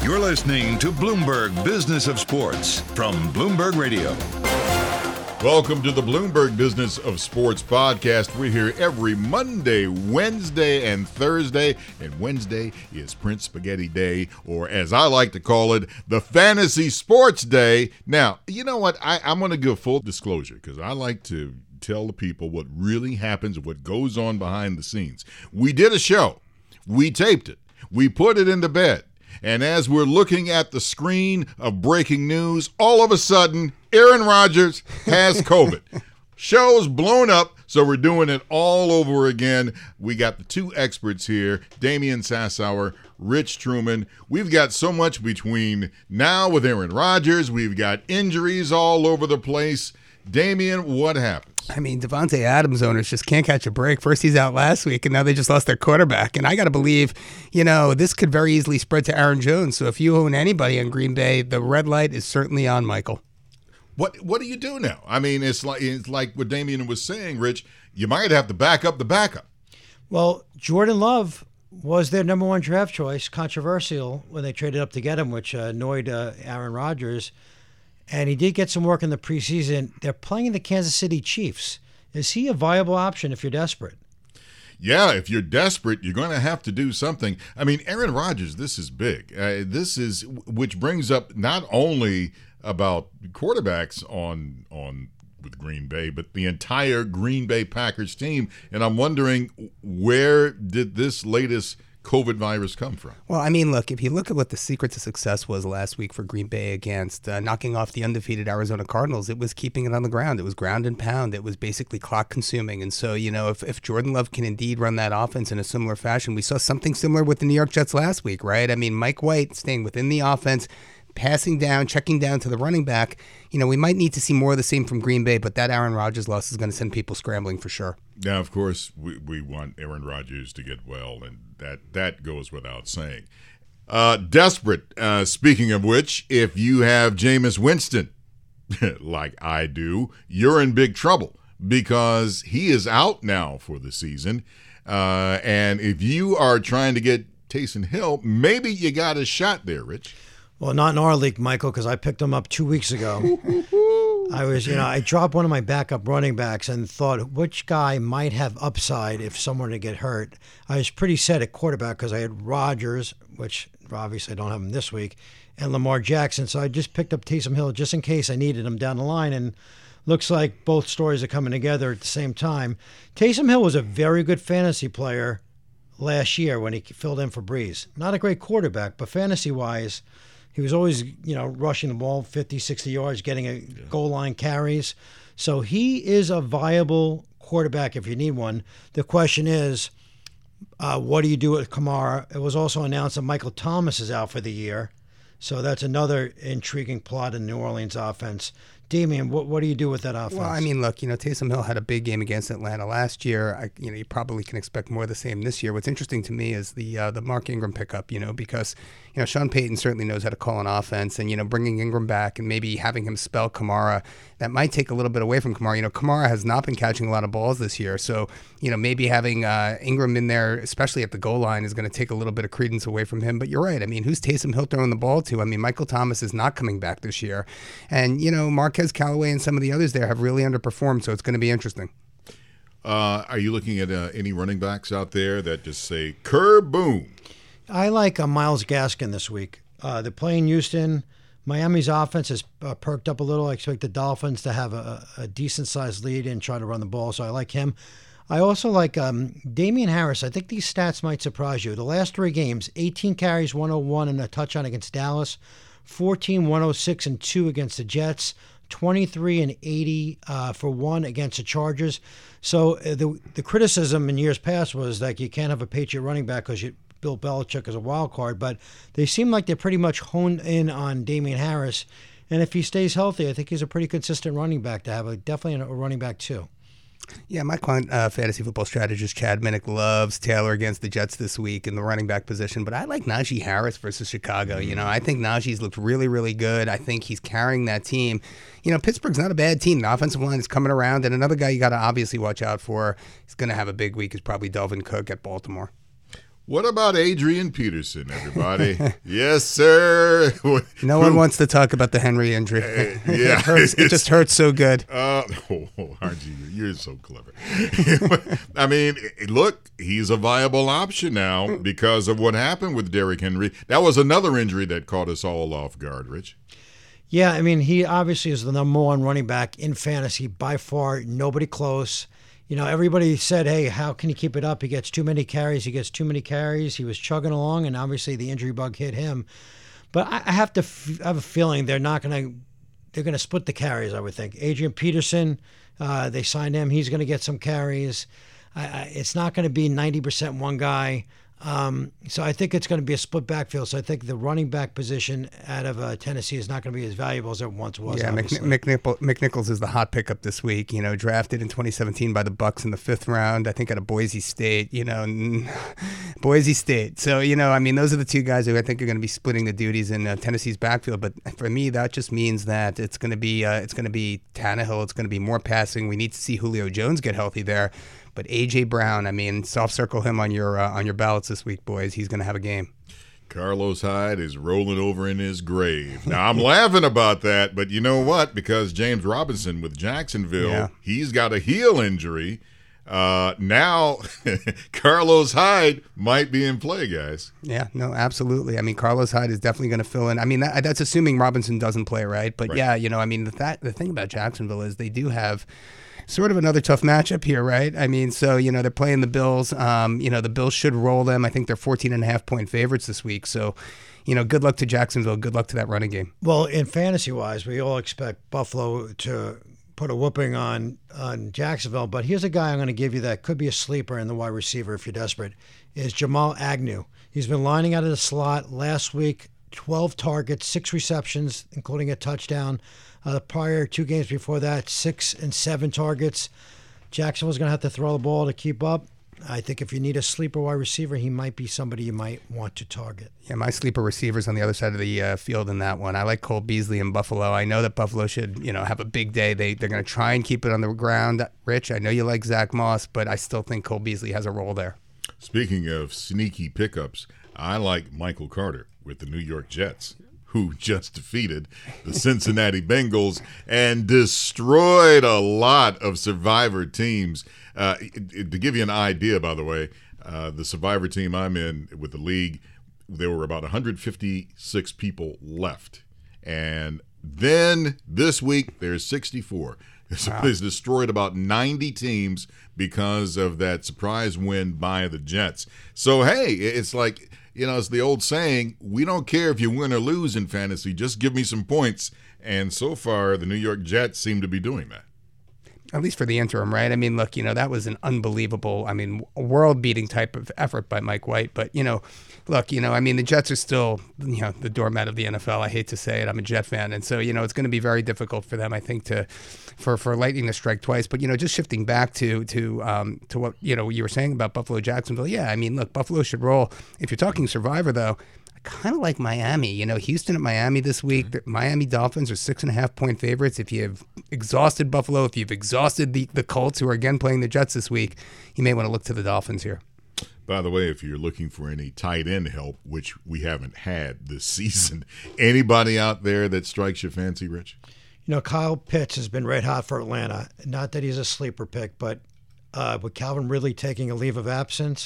You're listening to Bloomberg Business of Sports from Bloomberg Radio. Welcome to the Bloomberg Business of Sports podcast. We're here every Monday, Wednesday, and Thursday. And Wednesday is Prince Spaghetti Day, or as I like to call it, the Fantasy Sports Day. Now, you know what? I'm going to give full disclosure because I like to tell the people what really happens, what goes on behind the scenes. We did a show. We taped it. We put it into bed. And as we're looking at the screen of breaking news, all of a sudden, Aaron Rodgers has COVID. Show's blown up, so we're doing it all over again. We got the two experts here, Damian Sassower, Rich Truman. We've got so much between now with Aaron Rodgers. We've got injuries all over the place. Damian, what happened? I mean, Devontae Adams owners just can't catch a break. First he's out last week, and now they just lost their quarterback. And I got to believe, this could very easily spread to Aaron Jones. So if you own anybody in Green Bay, the red light is certainly on, Michael. What do you do now? I mean, it's like what Damian was saying, Rich. You might have to back up the backup. Well, Jordan Love was their number one draft choice, controversial when they traded up to get him, which annoyed Aaron Rodgers. And he did get some work in the preseason. They're playing the Kansas City Chiefs. Is he a viable option if you're desperate? Yeah, if you're desperate, you're going to have to do something. I mean, Aaron Rodgers, this is big. Which brings up not only about quarterbacks on with Green Bay, but the entire Green Bay Packers team. And I'm wondering, where did this latest COVID virus come from? Well, I mean, look, if you look at what the secret to success was last week for Green Bay against knocking off the undefeated Arizona Cardinals, it was keeping it on the ground. It was ground and pound. It was basically clock consuming. And so, if Jordan Love can indeed run that offense in a similar fashion, we saw something similar with the New York Jets last week, right? I mean, Mike White staying within the offense, passing down, checking down to the running back. We might need to see more of the same from Green Bay, but that Aaron Rodgers loss is going to send people scrambling for sure. Now, of course, we want Aaron Rodgers to get well, and that goes without saying. Desperate, speaking of which, if you have Jameis Winston, like I do, you're in big trouble because he is out now for the season. And if you are trying to get Taysom Hill, maybe you got a shot there, Rich. Well, not in our league, Michael, because I picked him up 2 weeks ago. I dropped one of my backup running backs and thought which guy might have upside if someone to get hurt. I was pretty set at quarterback because I had Rodgers, which obviously I don't have him this week, and Lamar Jackson. So I just picked up Taysom Hill just in case I needed him down the line. And looks like both stories are coming together at the same time. Taysom Hill was a very good fantasy player last year when he filled in for Breeze. Not a great quarterback, but fantasy-wise, he was always, rushing the ball 50, 60 yards, getting goal line carries. So he is a viable quarterback if you need one. The question is, what do you do with Kamara? It was also announced that Michael Thomas is out for the year. So that's another intriguing plot in New Orleans offense. Damian, what do you do with that offense? Well, I mean, look, Taysom Hill had a big game against Atlanta last year. You probably can expect more of the same this year. What's interesting to me is the Mark Ingram pickup, because, Sean Payton certainly knows how to call an offense, and, bringing Ingram back and maybe having him spell Kamara, that might take a little bit away from Kamara. Kamara has not been catching a lot of balls this year. So, maybe having Ingram in there, especially at the goal line, is going to take a little bit of credence away from him. But you're right. I mean, who's Taysom Hill throwing the ball to? I mean, Michael Thomas is not coming back this year. And, Marquez Callaway and some of the others there have really underperformed, so it's going to be interesting. Are you looking at any running backs out there that just say, kerboom? I like Myles Gaskin this week. They're playing Houston. Miami's offense has perked up a little. I expect the Dolphins to have a decent-sized lead and try to run the ball, so I like him. I also like Damian Harris. I think these stats might surprise you. The last 3 games, 18 carries, 101, and a touchdown against Dallas, 14, 106, and 2 against the Jets, 23 and 80 for 1 against the Chargers. So the criticism in years past was that you can't have a Patriot running back because Bill Belichick is a wild card, but they seem like they're pretty much honed in on Damian Harris. And if he stays healthy, I think he's a pretty consistent running back to have, definitely a running back too. Yeah, my fantasy football strategist, Chad Minnick, loves Taylor against the Jets this week in the running back position, but I like Najee Harris versus Chicago. I think Najee's looked really, really good. I think he's carrying that team. Pittsburgh's not a bad team. The offensive line is coming around, and another guy you got to obviously watch out for, he's going to have a big week, is probably Dalvin Cook at Baltimore. What about Adrian Peterson, everybody? Yes, sir. No one wants to talk about the Henry injury. Yeah, it just hurts so good. Aren't you? You're so clever. I mean, look, he's a viable option now because of what happened with Derrick Henry. That was another injury that caught us all off guard, Rich. Yeah, I mean, he obviously is the number one running back in fantasy by far. Nobody close. You know, everybody said, hey, how can he keep it up? He gets too many carries. He was chugging along, and obviously the injury bug hit him. But I have to have a feeling they're going to split the carries, I would think. Adrian Peterson, they signed him. He's going to get some carries. It's not going to be 90% one guy. So I think it's going to be a split backfield. So I think the running back position out of Tennessee is not going to be as valuable as it once was. Yeah, McNichols is the hot pickup this week. You know, drafted in 2017 by the Bucs in the 5th round. I think out of Boise State. You know, Boise State. So you know, I mean, those are the two guys who I think are going to be splitting the duties in Tennessee's backfield. But for me, that just means that it's going to be Tannehill. It's going to be more passing. We need to see Julio Jones get healthy there. But A.J. Brown, I mean, soft circle him on your ballots this week, boys. He's going to have a game. Carlos Hyde is rolling over in his grave. Now, I'm laughing about that, but you know what? Because James Robinson with Jacksonville, he's got a heel injury. Now, Carlos Hyde might be in play, guys. Yeah, no, absolutely. I mean, Carlos Hyde is definitely going to fill in. I mean, that's assuming Robinson doesn't play, right? But yeah, you know, I mean, the thing about Jacksonville is they do have sort of another tough matchup here, right? I mean, so, you know, they're playing the Bills. You know, the Bills should roll them. I think they're 14.5-point favorites this week. So, you know, good luck to Jacksonville. Good luck to that running game. Well, in fantasy-wise, we all expect Buffalo to put a whooping on Jacksonville. But here's a guy I'm going to give you that could be a sleeper in the wide receiver if you're desperate, is Jamal Agnew. He's been lining out of the slot last week, 12 targets, 6 receptions, including a touchdown. The prior 2 games before that, 6 and 7 targets. Jacksonville's going to have to throw the ball to keep up. I think if you need a sleeper wide receiver, he might be somebody you might want to target. Yeah, my sleeper receiver's on the other side of the field in that one. I like Cole Beasley in Buffalo. I know that Buffalo should, you know, have a big day. They're going to try and keep it on the ground. Rich, I know you like Zach Moss, but I still think Cole Beasley has a role there. Speaking of sneaky pickups, I like Michael Carter with the New York Jets, who just defeated the Cincinnati Bengals and destroyed a lot of Survivor teams. To give you an idea, by the way, the Survivor team I'm in with the league, there were about 156 people left. And then this week, there's 64. So wow. It's destroyed about 90 teams because of that surprise win by the Jets. So, hey, it's like, you know, it's the old saying, we don't care if you win or lose in fantasy, just give me some points. And so far, the New York Jets seem to be doing that. At least for the interim, right? I mean, look, you know, that was an unbelievable, I mean, world-beating type of effort by Mike White. But, you know, look, you know, I mean, the Jets are still, you know, the doormat of the NFL. I hate to say it. I'm a Jet fan. And so, you know, it's going to be very difficult for them, I think, for Lightning to strike twice. But, you know, just shifting back to what, you know, you were saying about Buffalo, Jacksonville. Yeah, I mean, look, Buffalo should roll. If you're talking Survivor, though, kind of like Miami, you know, Houston at Miami this week. The Miami Dolphins are 6.5-point favorites. If you've exhausted Buffalo, if you've exhausted the Colts, who are again playing the Jets this week, you may want to look to the Dolphins here. By the way, if you're looking for any tight end help, which we haven't had this season, anybody out there that strikes your fancy, Rich? You know, Kyle Pitts has been red hot for Atlanta. Not that he's a sleeper pick, but with Calvin Ridley taking a leave of absence,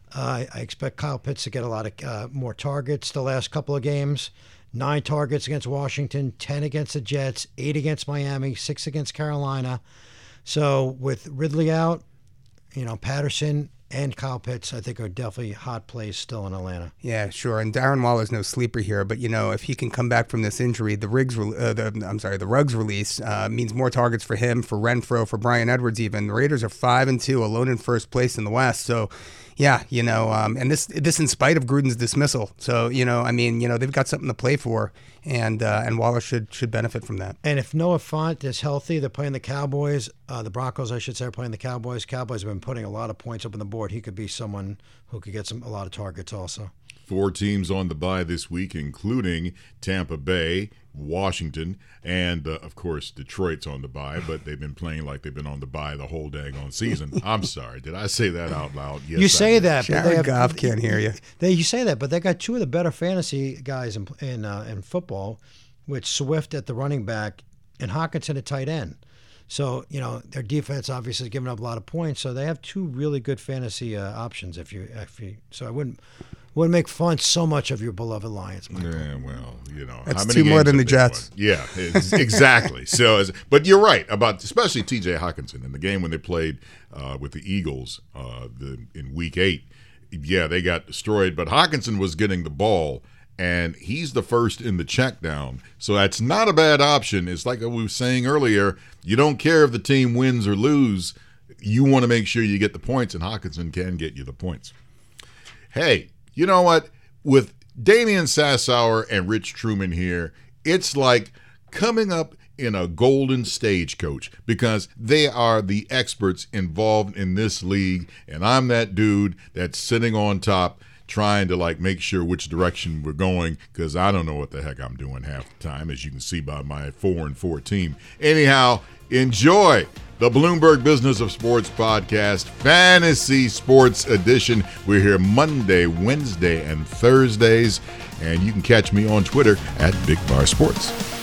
I expect Kyle Pitts to get a lot of more targets the last couple of games. 9 targets against Washington, 10 against the Jets, 8 against Miami, 6 against Carolina. So with Ridley out, you know, Patterson and Kyle Pitts, I think, are definitely hot plays still in Atlanta. Yeah, sure. And Darren Waller's no sleeper here, but you know, if he can come back from this injury, the Ruggs release means more targets for him, for Renfro, for Bryan Edwards. Even the Raiders are 5-2, alone in first place in the West. So. Yeah, you know, and this in spite of Gruden's dismissal. So, you know, I mean, you know, they've got something to play for, and Waller should benefit from that. And if Noah Fant is healthy, they're playing the Cowboys. The Broncos, I should say, are playing the Cowboys. Cowboys have been putting a lot of points up on the board. He could be someone who could get a lot of targets also. 4 teams on the bye this week, including Tampa Bay, Washington, and, of course, Detroit's on the bye, but they've been playing like they've been on the bye the whole daggone season. I'm sorry. Did I say that out loud? Yes, you say that, but Jared Goff can't hear you. You say that, but they got 2 of the better fantasy guys in football, with Swift at the running back and Hockenson at tight end. So, their defense obviously is giving up a lot of points. So they have 2 really good fantasy options. So I wouldn't make fun so much of your beloved Lions, Michael. Yeah, well, That's how many 2 more games than have the they Jets. won? Yeah, exactly. But you're right about especially T.J. Hockenson in the game when they played with the Eagles in Week 8. Yeah, they got destroyed, but Hockenson was getting the ball. And he's the first in the check down. So that's not a bad option. It's like we were saying earlier, you don't care if the team wins or lose. You want to make sure you get the points, and Hockenson can get you the points. Hey, you know what? With Damian Sassower and Rich Truman here, it's like coming up in a golden stagecoach because they are the experts involved in this league, and I'm that dude that's sitting on top trying to make sure which direction we're going because I don't know what the heck I'm doing half the time, as you can see by my 4-4 team. Anyhow, enjoy the Bloomberg Business of Sports podcast, Fantasy Sports Edition. We're here Monday, Wednesday, and Thursdays, and you can catch me on Twitter at Big Bar Sports.